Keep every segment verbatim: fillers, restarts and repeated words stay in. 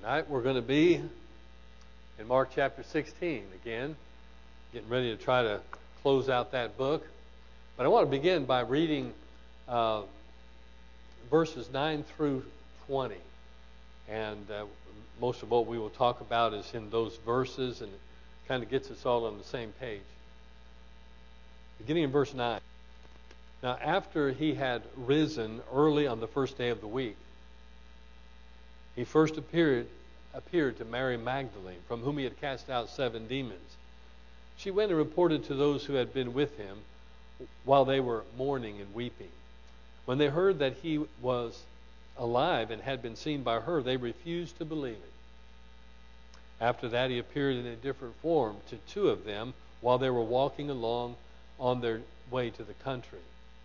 Tonight we're going to be in Mark chapter sixteen again, getting ready to try to close out that book. But I want to begin by reading uh, verses nine through twenty. And uh, most of what we will talk about is in those verses, and it kind of gets us all on the same page. Beginning in verse nine. Now, after he had risen early on the first day of the week, he first appeared appeared to Mary Magdalene, from whom he had cast out seven demons. She went and reported to those who had been with him while they were mourning and weeping. When they heard that he was alive and had been seen by her, they refused to believe it. After that, he appeared in a different form to two of them while they were walking along on their way to the country.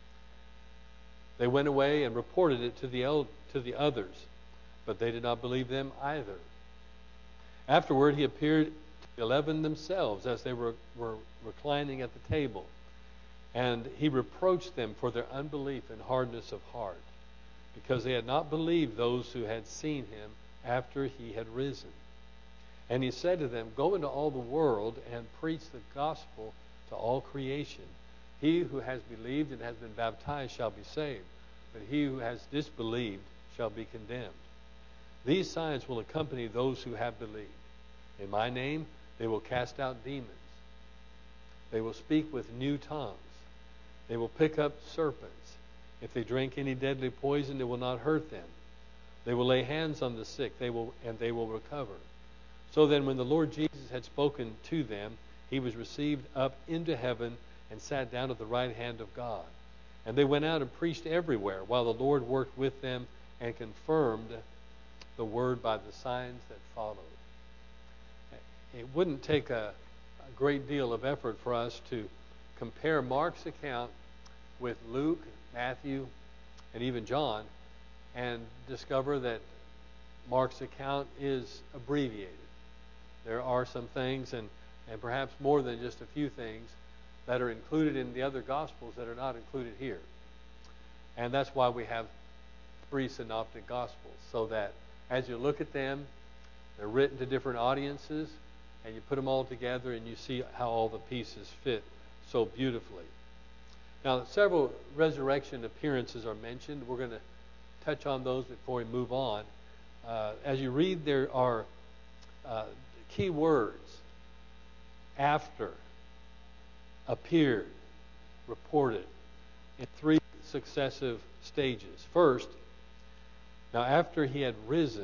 They went away and reported it to the el- to the others, but they did not believe them either. Afterward, he appeared to the eleven themselves as they were, were reclining at the table, and he reproached them for their unbelief and hardness of heart, because they had not believed those who had seen him after he had risen. And he said to them, "Go into all the world and preach the gospel to all creation. He who has believed and has been baptized shall be saved, but he who has disbelieved shall be condemned. These signs will accompany those who have believed. In my name they will cast out demons. They will speak with new tongues. They will pick up serpents. If they drink any deadly poison, it will not hurt them. They will lay hands on the sick, they will, and they will recover." So then, when the Lord Jesus had spoken to them, he was received up into heaven and sat down at the right hand of God. And they went out and preached everywhere, while the Lord worked with them and confirmed the word by the signs that followed. It wouldn't take a, a great deal of effort for us to compare Mark's account with Luke, Matthew, and even John, and discover that Mark's account is abbreviated. There are some things, and, and perhaps more than just a few things, that are included in the other Gospels that are not included here. And that's why we have three synoptic Gospels, so that as you look at them, they're written to different audiences, and you put them all together and you see how all the pieces fit so beautifully. Now, several resurrection appearances are mentioned. We're going to touch on those before we move on. Uh, as you read, there are uh, key words: after, appeared, reported, in three successive stages. First, now after he had risen.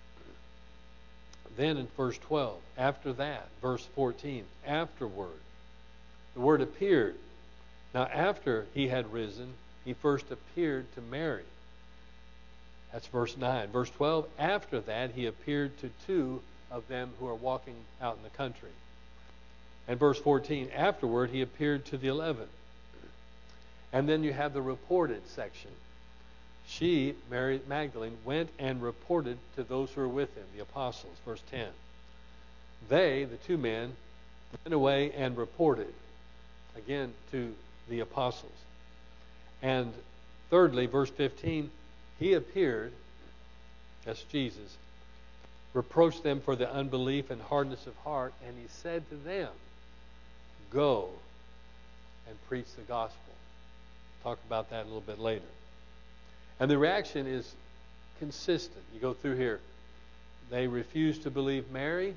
Then in verse twelve, after that. Verse fourteen, afterward. The word appeared. Now after he had risen, he first appeared to Mary. That's verse nine. Verse twelve, after that he appeared to two of them who are walking out in the country. And verse fourteen, afterward he appeared to the eleven. And then you have the reported section. She, Mary Magdalene, went and reported to those who were with him, the apostles. Verse ten. They, the two men, went away and reported, again, to the apostles. And thirdly, verse fifteen, he appeared, that's Jesus, reproached them for their unbelief and hardness of heart, and he said to them, "Go and preach the gospel." Talk about that a little bit later. And the reaction is consistent. You go through here. They refused to believe Mary.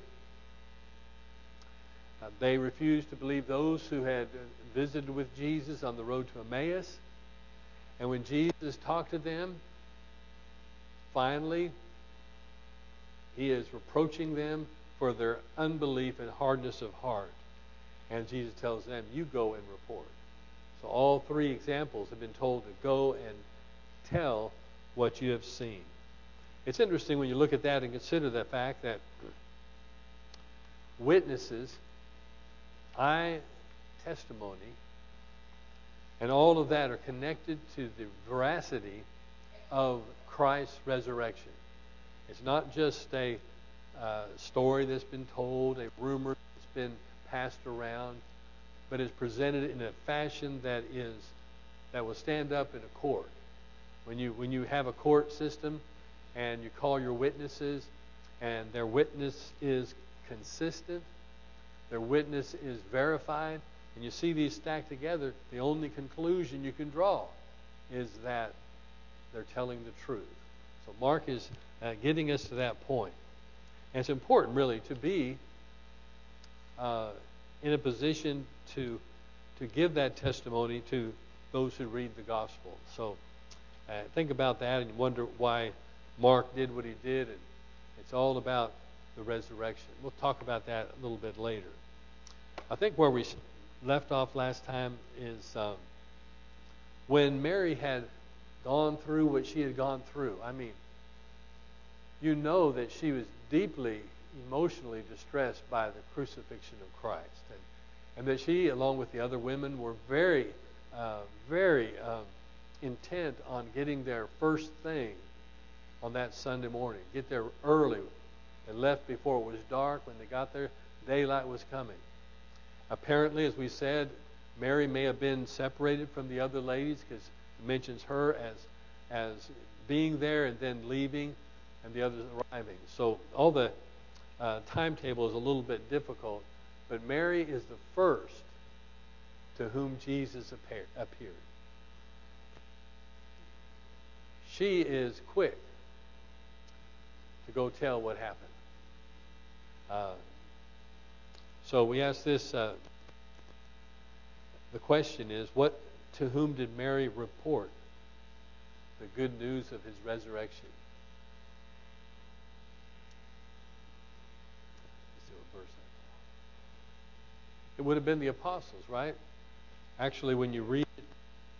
Uh, they refused to believe those who had visited with Jesus on the road to Emmaus. And when Jesus talked to them, finally, he is reproaching them for their unbelief and hardness of heart. And Jesus tells them, "You go and report." So all three examples have been told to go and tell what you have seen. It's interesting when you look at that and consider the fact that witnesses, eye testimony, and all of that are connected to the veracity of Christ's resurrection. It's not just a uh, story that's been told, a rumor that's been passed around, but is presented in a fashion that is that will stand up in a court. When you when you have a court system and you call your witnesses and their witness is consistent. Their witness is verified. And you see these stacked together, the only conclusion you can draw is that they're telling the truth. So Mark is uh, getting us to that point. And it's important, really, to be uh, in a position to to give that testimony to those who read the gospel. So uh, think about that and you wonder why Mark did what he did. And it's all about the resurrection. We'll talk about that a little bit later. I think where we left off last time is um, when Mary had gone through what she had gone through. I mean, you know that she was deeply emotionally distressed by the crucifixion of Christ. And, and that she, along with the other women, were very, uh, very um, intent on getting there first thing on that Sunday morning. Get there early. They left before it was dark. When they got there, daylight was coming. Apparently, as we said, Mary may have been separated from the other ladies because it mentions her as as being there and then leaving and the others arriving. So all the uh, timetable is a little bit difficult, but Mary is the first to whom Jesus appeared. appeared. She is quick to go tell what happened. Uh, so we ask this, uh, the question is, what to whom did Mary report the good news of his resurrection? Let's see what verse that is. It would have been the apostles, right? Actually, when you read it,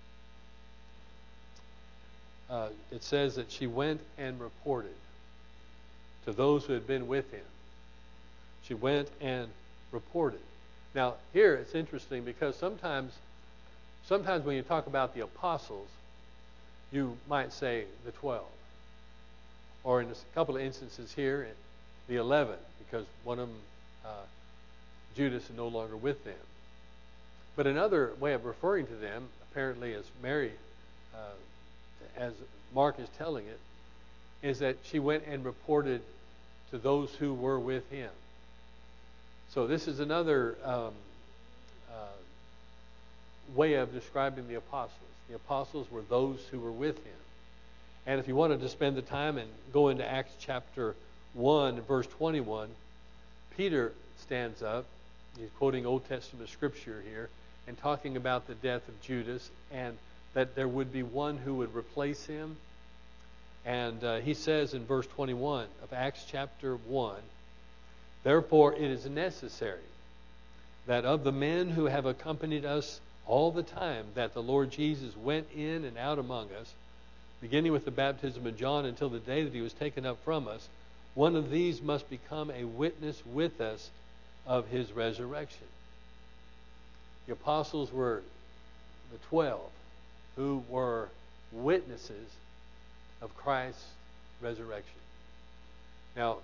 uh, it says that she went and reported to those who had been with him. She went and reported. Now, here it's interesting because sometimes, sometimes when you talk about the apostles, you might say the twelve. Or in a couple of instances here, the eleven, because one of them, uh, Judas, is no longer with them. But another way of referring to them, apparently as Mary, uh, as Mark is telling it, is that she went and reported to those who were with him. So this is another um, uh, way of describing the apostles. The apostles were those who were with him. And if you wanted to spend the time and go into Acts chapter one, verse twenty-one, Peter stands up. He's quoting Old Testament scripture here and talking about the death of Judas and that there would be one who would replace him. And uh, he says in verse twenty-one of Acts chapter one, therefore it is necessary that of the men who have accompanied us all the time that the Lord Jesus went in and out among us, beginning with the baptism of John until the day that he was taken up from us, one of these must become a witness with us of his resurrection. The apostles were the twelve who were witnesses of Christ's resurrection. Now,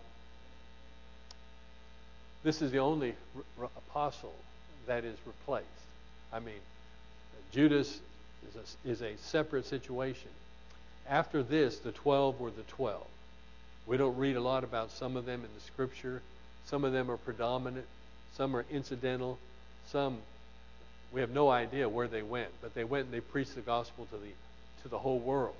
this is the only r- r- apostle that is replaced. I mean, Judas is a, is a separate situation. After this, the twelve were the twelve. We don't read a lot about some of them in the scripture. Some of them are predominant. Some are incidental. Some, we have no idea where they went, but they went and they preached the gospel to the to the whole world.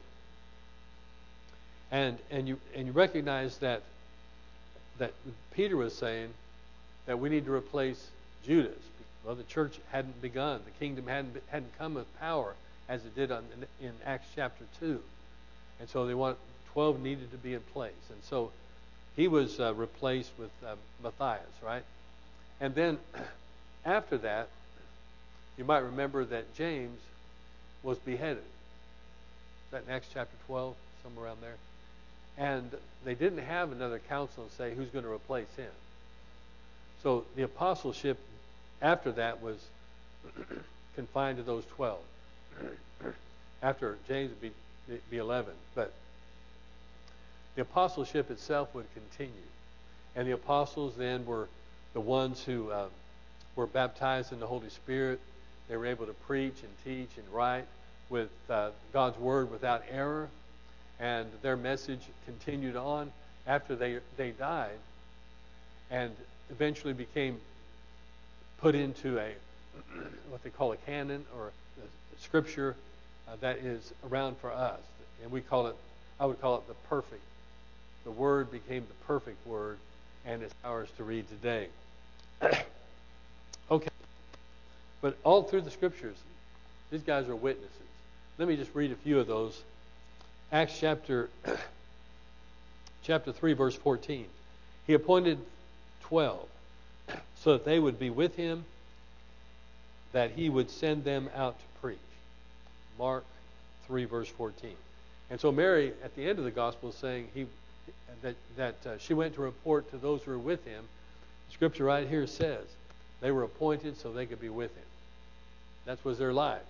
And and you and you recognize that that Peter was saying that we need to replace Judas. Well, the church hadn't begun. The kingdom hadn't hadn't come with power as it did on, in, in Acts chapter two. And so they want twelve needed to be in place. And so he was uh, replaced with uh, Matthias, right? And then after that, you might remember that James was beheaded. Is that in Acts chapter twelve, somewhere around there? And they didn't have another council and say who's going to replace him. So the apostleship after that was confined to those twelve. After James would be, be eleven. But the apostleship itself would continue. And the apostles then were the ones who uh, were baptized in the Holy Spirit. They were able to preach and teach and write with uh, God's word without error. And their message continued on. after they they died, and eventually became put into a what they call a canon or a scripture uh, that is around for us, and we call it. I would call it the perfect. The Word became the perfect Word, and it's ours to read today. Okay, but all through the Scriptures, these guys are witnesses. Let me just read a few of those. Acts chapter chapter three, verse fourteen. He appointed twelve, so that they would be with him, that he would send them out to preach. Mark three, verse fourteen. And so Mary, at the end of the gospel, is saying he that that uh, she went to report to those who were with him. The scripture right here says they were appointed so they could be with him. That was their life.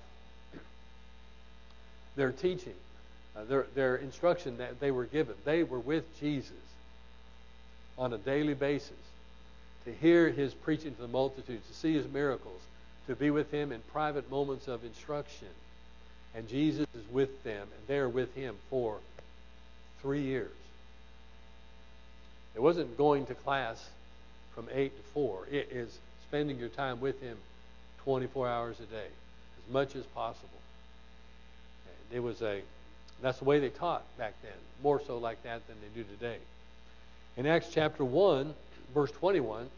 Their teaching, uh, their their instruction that they were given. They were with Jesus on a daily basis to hear his preaching to the multitudes, to see his miracles, to be with him in private moments of instruction. And Jesus is with them, and they are with him for three years. It wasn't going to class from eight to four. It is spending your time with him twenty-four hours a day, as much as possible. And it was a, that's the way they taught back then, more so like that than they do today. In Acts chapter one, verse twenty-one,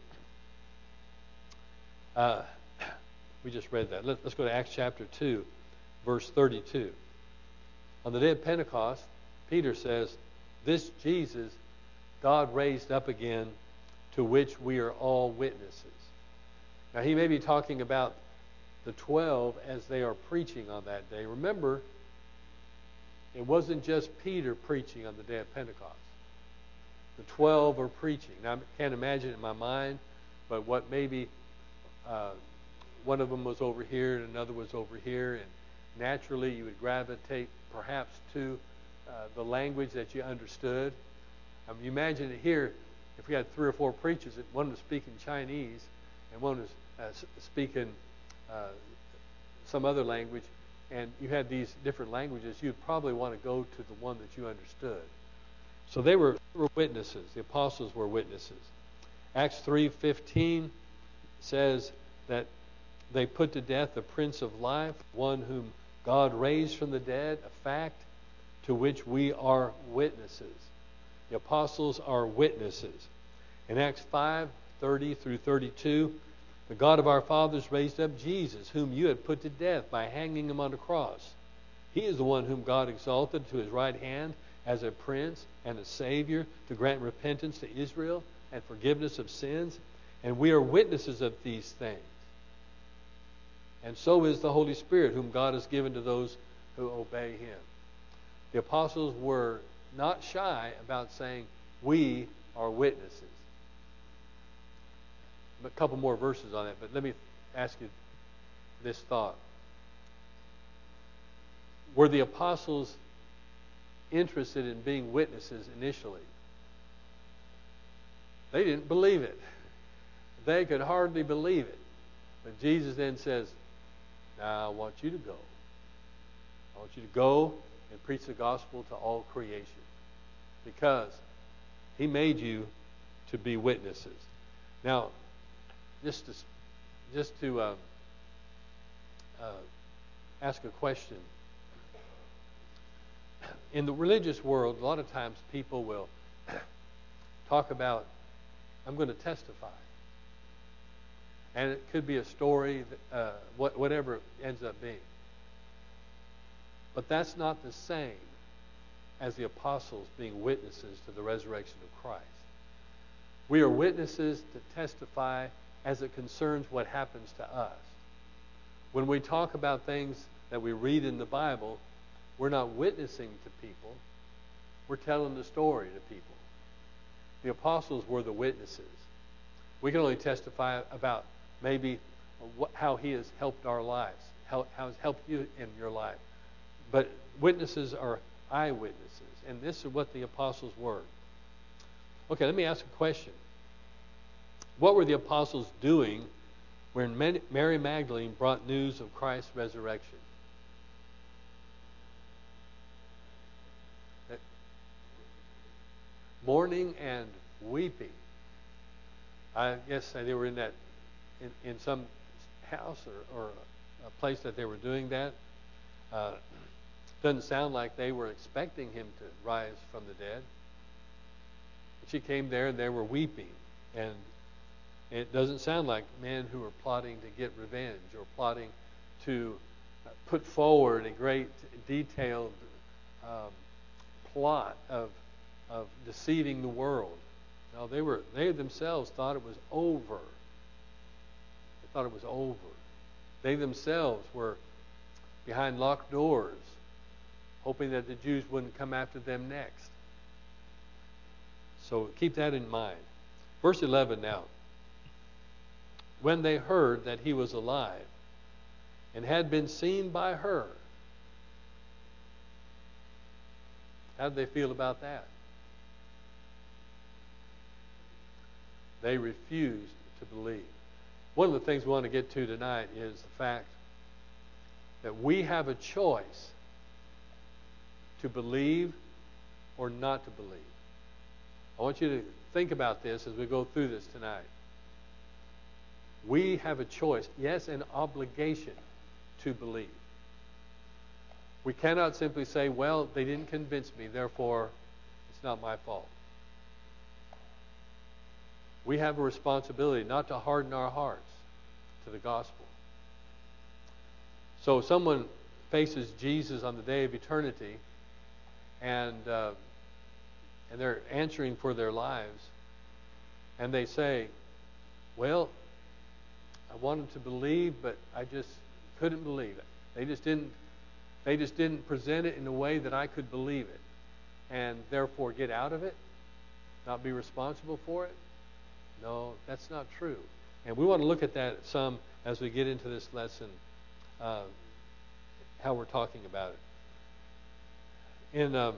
uh, we just read that. Let, let's go to Acts chapter two. Verse thirty-two. On the day of Pentecost, Peter says, "This Jesus God raised up again, to which we are all witnesses." Now he may be talking about the twelve as they are preaching on that day. Remember, it wasn't just Peter preaching on the day of Pentecost. The twelve are preaching. Now I can't imagine it in my mind, but what maybe uh, one of them was over here and another was over here, and naturally, you would gravitate perhaps to uh, the language that you understood. I mean, you imagine it here, if we had three or four preachers, one was speaking Chinese and one was uh, speaking uh, some other language, and you had these different languages, you'd probably want to go to the one that you understood. So they were, they were witnesses. The apostles were witnesses. Acts three fifteen says that they put to death the Prince of Life, one whom God raised from the dead, a fact to which we are witnesses. The apostles are witnesses. In Acts five thirty through thirty-two, the God of our fathers raised up Jesus, whom you had put to death by hanging him on a cross. He is the one whom God exalted to his right hand as a prince and a savior to grant repentance to Israel and forgiveness of sins. And we are witnesses of these things. And so is the Holy Spirit, whom God has given to those who obey him. The apostles were not shy about saying, we are witnesses. A couple more verses on that, but let me ask you this thought. Were the apostles interested in being witnesses initially? They didn't believe it. They could hardly believe it. But Jesus then says, now I want you to go. I want you to go and preach the gospel to all creation, because he made you to be witnesses. Now, just to, just to uh, uh, ask a question. In the religious world, a lot of times people will talk about, I'm going to testify. And it could be a story, uh, what, whatever it ends up being. But that's not the same as the apostles being witnesses to the resurrection of Christ. We are witnesses to testify as it concerns what happens to us. When we talk about things that we read in the Bible, we're not witnessing to people. We're telling the story to people. The apostles were the witnesses. We can only testify about maybe what, how he has helped our lives, how, how he's helped you in your life. But witnesses are eyewitnesses, and this is what the apostles were. Okay, let me ask a question. What were the apostles doing when Mary Magdalene brought news of Christ's resurrection? mourning and weeping. I guess they were in that in, in some house or, or a place that they were doing that. Uh, doesn't sound like they were expecting him to rise from the dead. But she came there and they were weeping. And it doesn't sound like men who are plotting to get revenge or plotting to put forward a great detailed um, plot of of deceiving the world. No, they were they themselves thought it was over. They thought it was over. They themselves were behind locked doors, hoping that the Jews wouldn't come after them next. So keep that in mind. Verse eleven now. When they heard that he was alive and had been seen by her, how did they feel about that? They refused to believe. One of the things we want to get to tonight is the fact that we have a choice to believe or not to believe. I want you to think about this as we go through this tonight. We have a choice, yes, an obligation to believe. We cannot simply say, well, they didn't convince me, therefore it's not my fault. We have a responsibility not to harden our hearts to the gospel. So someone faces Jesus on the day of eternity, and uh, and they're answering for their lives, and they say, well, I wanted to believe, but I just couldn't believe it. They just didn't they just didn't present it in a way that I could believe it, and therefore get out of it, not be responsible for it. No, that's not true. And we want to look at that some as we get into this lesson, uh, how we're talking about it. In um,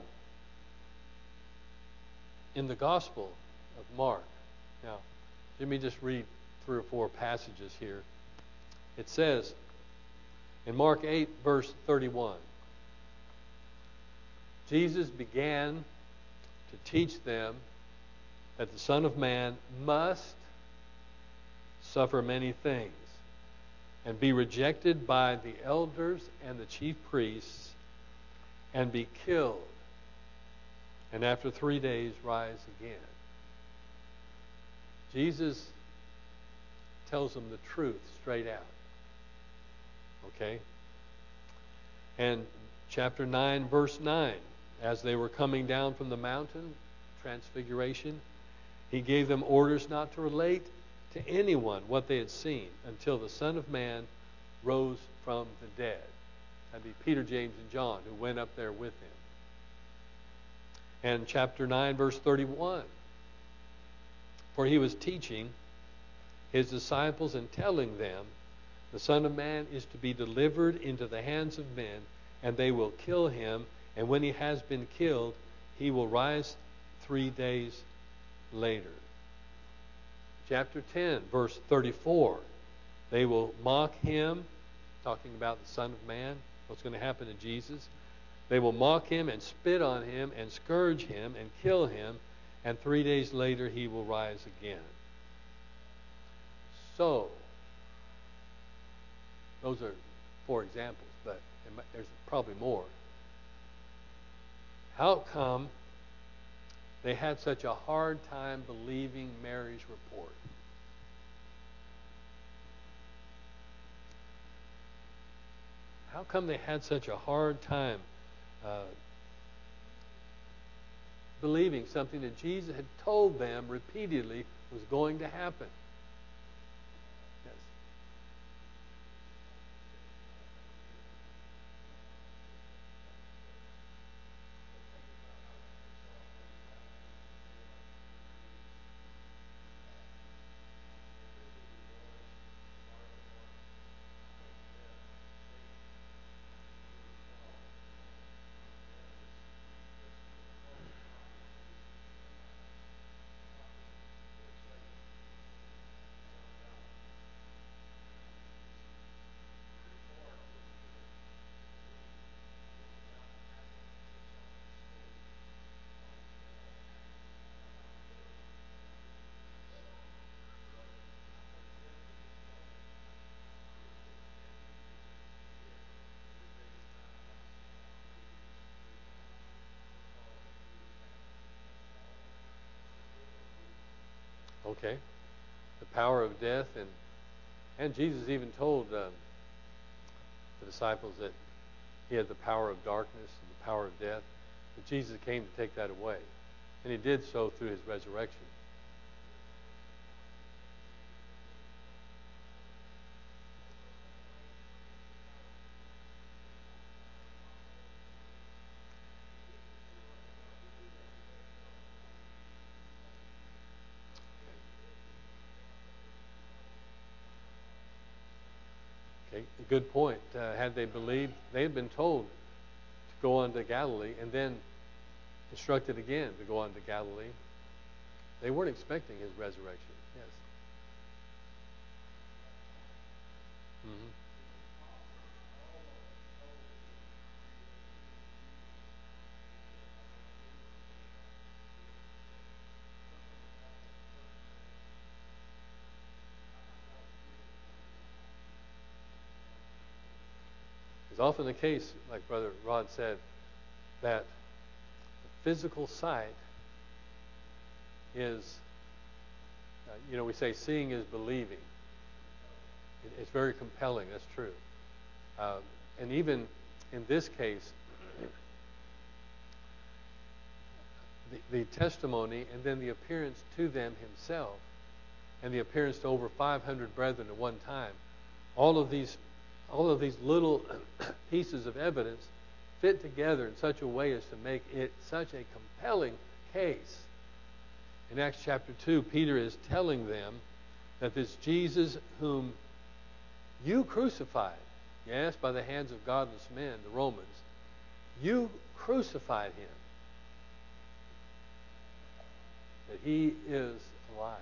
in the Gospel of Mark, now, let me just read three or four passages here. It says, in Mark eight, verse thirty-one, Jesus began to teach them that the Son of Man must suffer many things and be rejected by the elders and the chief priests and be killed, and after three days rise again. Jesus tells them the truth straight out. Okay? And chapter nine, verse nine, as they were coming down from the mountain, Transfiguration, he gave them orders not to relate to anyone what they had seen until the Son of Man rose from the dead. That'd be Peter, James, and John who went up there with him. And chapter nine, verse thirty-one, for he was teaching his disciples and telling them, the Son of Man is to be delivered into the hands of men, and they will kill him, and when he has been killed, he will rise three days later. Chapter ten, verse thirty-four, they will mock him, talking about the Son of Man, what's going to happen to Jesus. They will mock him and spit on him and scourge him and kill him, and three days later he will rise again. So, those are four examples, but there's probably more. How come they had such a hard time believing Mary's report? How come they had such a hard time uh, believing something that Jesus had told them repeatedly was going to happen? Yes. Okay. The power of death, and and Jesus even told um, the disciples that he had the power of darkness and the power of death. But Jesus came to take that away, and he did so through his resurrection. Okay, a good point. Uh, had they believed, they had been told to go on to Galilee, and then instructed again to go on to Galilee. They weren't expecting his resurrection. Yes. Mm-hmm. It's often the case, like Brother Rod said, that the physical sight is, uh, you know, we say seeing is believing. It, it's very compelling. That's true. Uh, and even in this case, the, the testimony and then the appearance to them himself and the appearance to over five hundred brethren at one time, all of these, all of these little pieces of evidence fit together in such a way as to make it such a compelling case. In Acts chapter two, Peter is telling them that this Jesus whom you crucified, yes, by the hands of godless men, the Romans, you crucified him, that he is alive.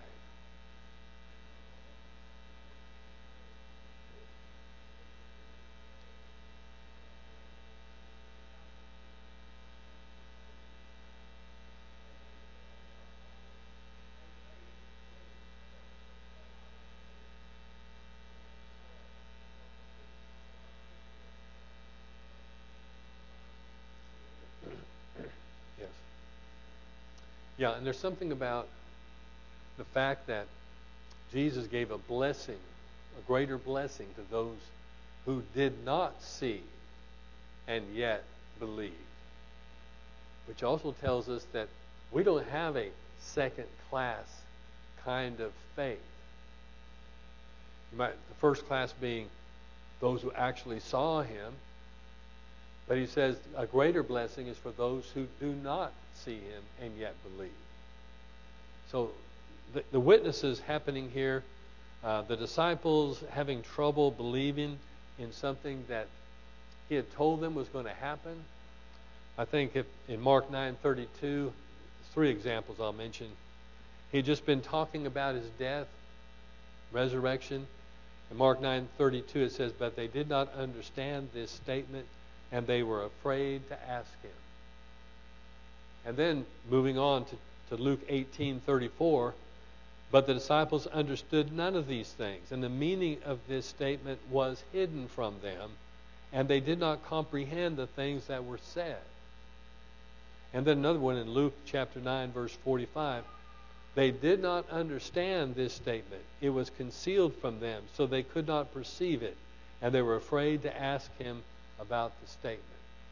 Yes. Yeah, and there's something about the fact that Jesus gave a blessing, a greater blessing to those who did not see and yet believed, which also tells us that we don't have a second class kind of faith. You might, the first class being those who actually saw him, but he says a greater blessing is for those who do not see him and yet believe. So the, the witnesses happening here, uh, the disciples having trouble believing in something that he had told them was going to happen. I think if in Mark nine thirty-two, three examples I'll mention. He had just been talking about his death, resurrection. In Mark nine thirty-two it says, but they did not understand this statement, and they were afraid to ask him. And then moving on to, to Luke eighteen thirty-four, but the disciples understood none of these things, and the meaning of this statement was hidden from them, and they did not comprehend the things that were said. And then another one in Luke chapter nine, verse forty-five, they did not understand this statement. It was concealed from them, so they could not perceive it, and they were afraid to ask him about the statement.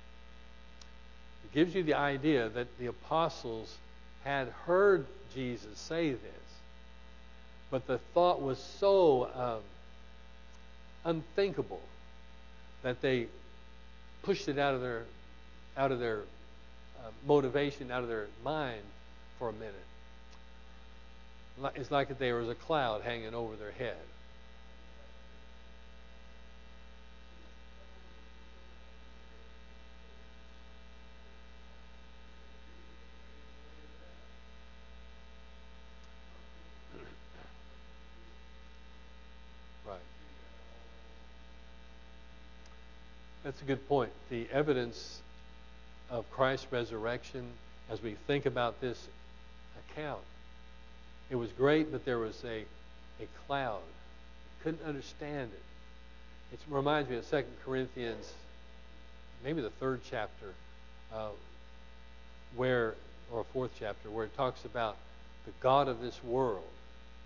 It gives you the idea that the apostles had heard Jesus say this, but the thought was so um, unthinkable that they pushed it out of their out of their uh, motivation, out of their mind for a minute. It's like if there was a cloud hanging over their head. Right. That's a good point. The evidence of Christ's resurrection, as we think about this account, it was great, but there was a, a cloud. Couldn't understand it. It reminds me of Second Corinthians, maybe the third chapter, uh, where, or fourth chapter, where it talks about the God of this world.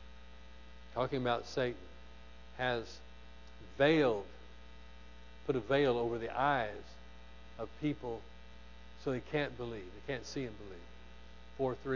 talking about Satan, has veiled, put a veil over the eyes of people so they can't believe. They can't see and believe. four three?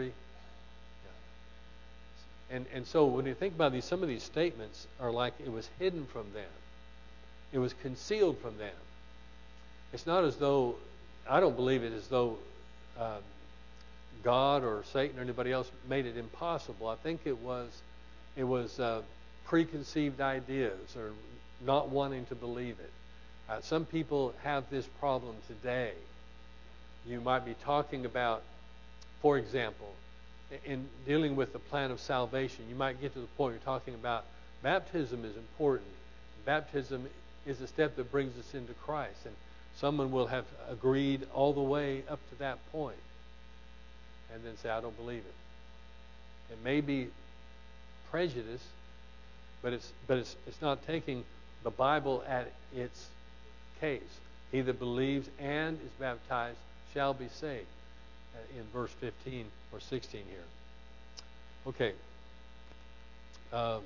Yeah. And, and so when you think about these, some of these statements are like it was hidden from them. It was concealed from them. It's not as though, I don't believe it as though um, God or Satan or anybody else made it impossible. I think it was, it was uh, preconceived ideas or not wanting to believe it. Uh, some people have this problem today. You might be talking about, for example, in dealing with the plan of salvation, you might get to the point you're talking about baptism is important. Baptism is a step that brings us into Christ. And someone will have agreed all the way up to that point and then say, I don't believe it. It may be prejudice, but it's but it's it's not taking the Bible at its case. He that believes and is baptized shall be saved, in verse fifteen or sixteen here. Okay. Um,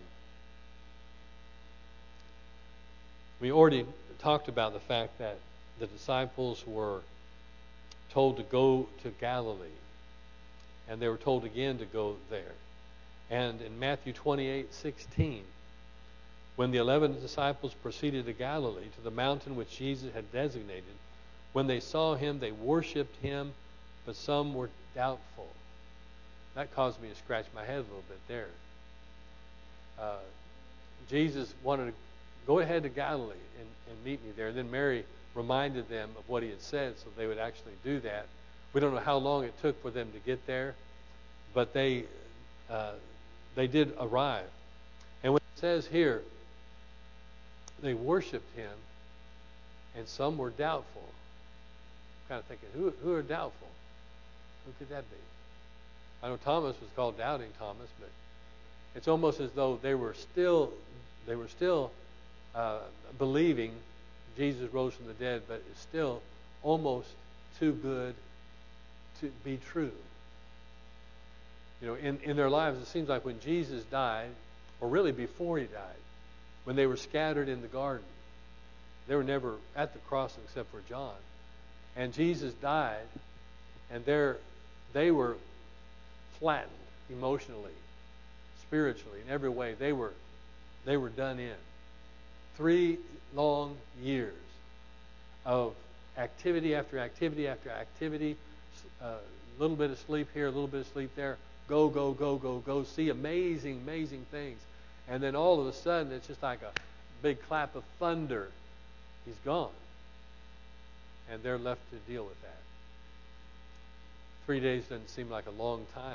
we already talked about the fact that the disciples were told to go to Galilee, and they were told again to go there. And in Matthew twenty-eight sixteen, when the eleven disciples proceeded to Galilee, to the mountain which Jesus had designated, when they saw him, they worshipped him, but some were doubtful. That caused me to scratch my head a little bit there. Uh, Jesus wanted to go ahead to Galilee and, and meet me there. And then Mary reminded them of what he had said, so they would actually do that. We don't know how long it took for them to get there, but they uh, they did arrive. And when it says here, they worshipped him, and some were doubtful. I'm kind of thinking, who who are doubtful? Who could that be? I know Thomas was called Doubting Thomas, but it's almost as though they were still they were still uh, believing Jesus rose from the dead, but it's still almost too good to be true. You know, in, in their lives, it seems like when Jesus died, or really before he died, when they were scattered in the garden, they were never at the cross except for John. And Jesus died, and they're, they were flattened emotionally, spiritually, in every way. They were, they were done in. Three long years of activity after activity after activity, a uh, little bit of sleep here, a little bit of sleep there, go, go, go, go, go, see amazing, amazing things. And then all of a sudden, it's just like a big clap of thunder. He's gone. And they're left to deal with that. Three days doesn't seem like a long time.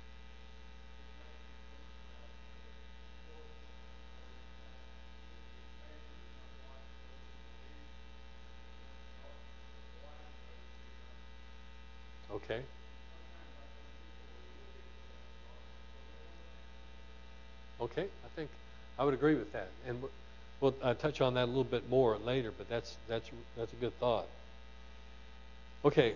Okay. Okay, I think I would agree with that, and we'll uh, touch on that a little bit more later. But that's that's that's a good thought. Okay.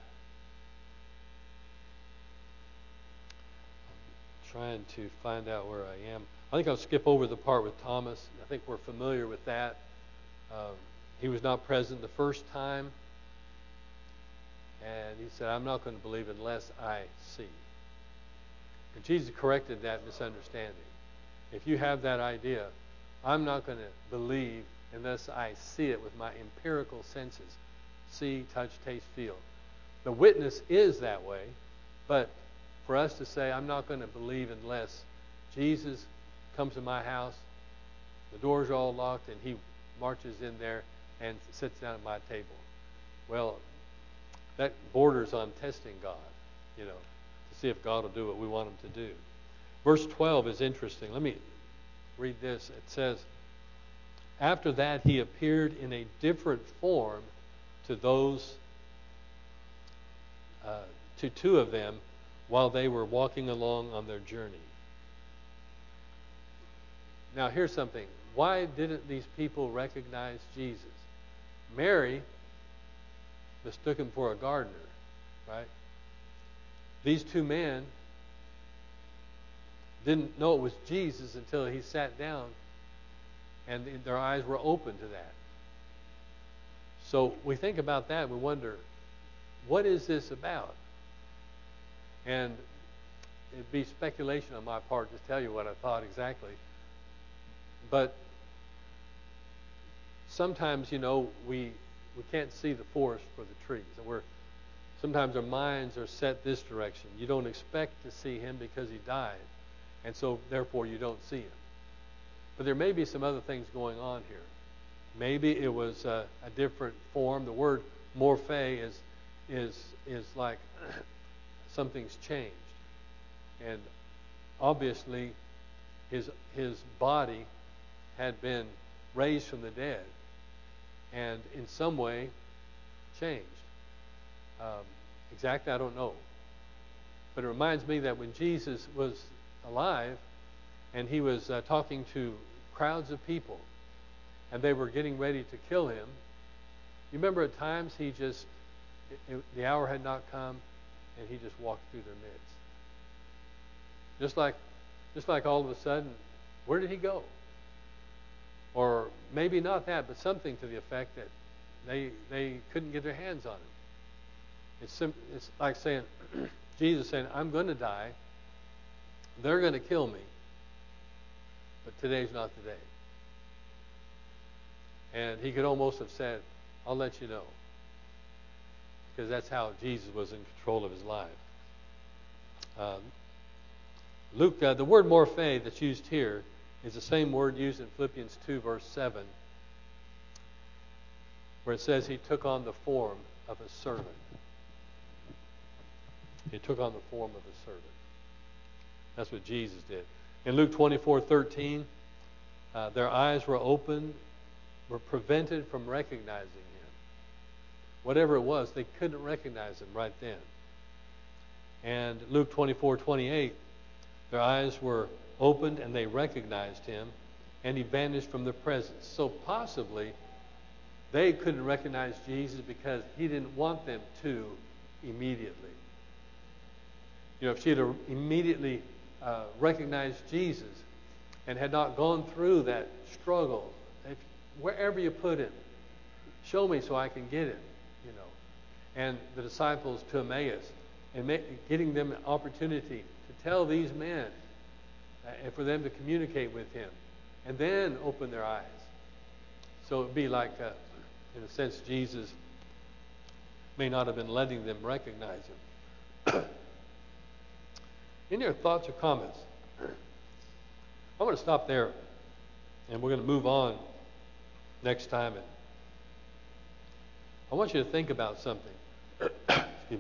I'm trying to find out where I am. I think I'll skip over the part with Thomas. I think we're familiar with that. Um, he was not present the first time, and he said, "I'm not going to believe unless I see." And Jesus corrected that misunderstanding. If you have that idea, I'm not going to believe unless I see it with my empirical senses. See, touch, taste, feel. The witness is that way, but for us to say, I'm not going to believe unless Jesus comes to my house, the doors are all locked, and he marches in there and sits down at my table. Well, that borders on testing God, you know, to see if God will do what we want him to do. Verse twelve is interesting. Let me read this. It says, after that he appeared in a different form to those, uh, to two of them, while they were walking along on their journey. Now here's something. Why didn't these people recognize Jesus? Mary mistook him for a gardener, right? These two men didn't know it was Jesus until he sat down and their eyes were open to that. So we think about that and we wonder, what is this about? And it'd be speculation on my part to tell you what I thought exactly. But sometimes, you know, we we can't see the forest for the trees. And we're sometimes our minds are set this direction. You don't expect to see him because he died. And so therefore you don't see him. But there may be some other things going on here. Maybe it was a, a different form. The word morphe is is is like something's changed. And obviously his his body had been raised from the dead and in some way changed. Um, exactly, I don't know. But it reminds me that when Jesus was alive and he was uh, talking to crowds of people and they were getting ready to kill him, you remember at times he just, it, it, the hour had not come and he just walked through their midst. Just like, just like all of a sudden, where did he go? Or maybe not that, but something to the effect that they they couldn't get their hands on him. It's sim- it's like saying, Jesus saying, I'm going to die. They're going to kill me. But today's not the day. And he could almost have said, I'll let you know. Because that's how Jesus was in control of his life. Um, Luke, uh, the word morphe that's used here is the same word used in Philippians two, verse seven, where it says he took on the form of a servant. He took on the form of a servant. That's what Jesus did. In Luke twenty-four thirteen, uh, their eyes were opened, were prevented from recognizing him. Whatever it was, they couldn't recognize him right then. And Luke twenty-four twenty-eight, their eyes were opened and they recognized him, and he vanished from their presence. So possibly they couldn't recognize Jesus because he didn't want them to immediately. You know, if she had immediately uh, recognized Jesus and had not gone through that struggle, if, wherever you put him, show me so I can get him, you know. And the disciples to Emmaus, and make, getting them an opportunity to tell these men uh, and for them to communicate with him and then open their eyes. So it would be like, uh, in a sense, Jesus may not have been letting them recognize him. Any other thoughts or comments? I want to stop there, and we're going to move on next time. And I want you to think about something. Excuse me.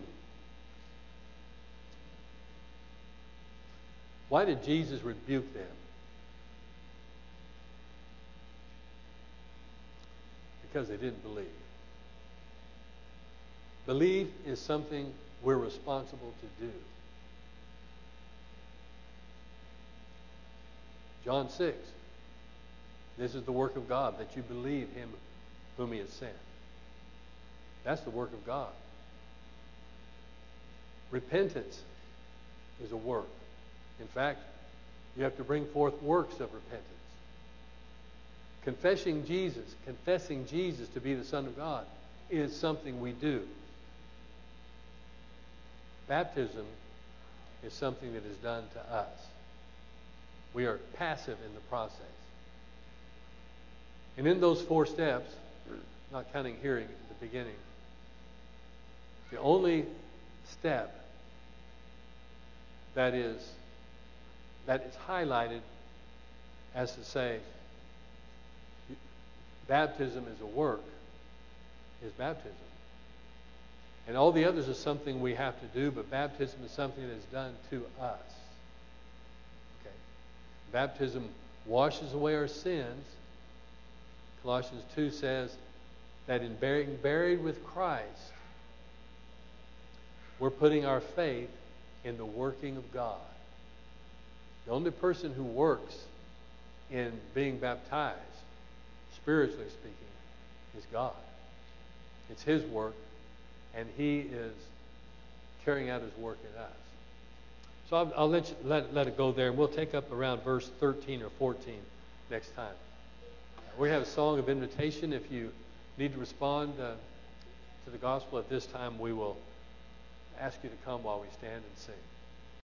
Why did Jesus rebuke them? Because they didn't believe. Belief is something we're responsible to do. John six, this is the work of God, that you believe him whom he has sent. That's the work of God. Repentance is a work. In fact, you have to bring forth works of repentance. Confessing Jesus, confessing Jesus to be the Son of God is something we do. Baptism is something that is done to us. We are passive in the process. And in those four steps, not counting hearing at the beginning, the only step that is that is highlighted as to say baptism is a work is baptism. And all the others are something we have to do, but baptism is something that is done to us. Okay. Baptism washes away our sins. Colossians two says that in being buried with Christ, we're putting our faith in the working of God. The only person who works in being baptized, spiritually speaking, is God. It's his work, and he is carrying out his work in us. So I'll, I'll let, you, let, let it go there, and we'll take up around verse thirteen or fourteen next time. We have a song of invitation. If you need to respond uh, to the gospel at this time, we will ask you to come while we stand and sing.